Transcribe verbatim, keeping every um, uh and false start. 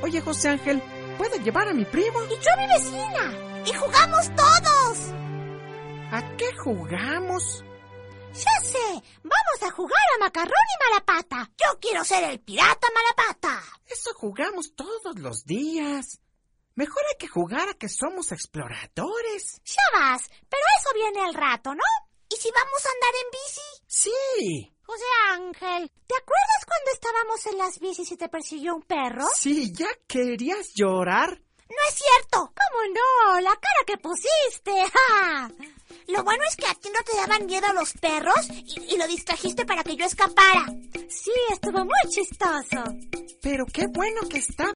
Oye, José Ángel, ¿puedo llevar a mi primo? Y yo a mi vecina. Y jugamos todos. ¿A qué jugamos? Ya sé, vamos a jugar a Macarrón y Malapata. Yo quiero ser el pirata Malapata. Eso jugamos todos los días. Mejor hay que jugar a que somos exploradores. Ya vas, pero eso viene al rato, ¿no? ¿Y si vamos a andar en bici? Sí. José Ángel, ¿te acuerdas cuando estábamos en las bicis y te persiguió un perro? Sí, ¿ya querías llorar? No es cierto. ¿Cómo no? La cara que pusiste. ¡Ja! Lo bueno es que a ti no te daban miedo los perros y, y lo distrajiste para que yo escapara. Sí, estuvo muy chistoso. Pero qué bueno que está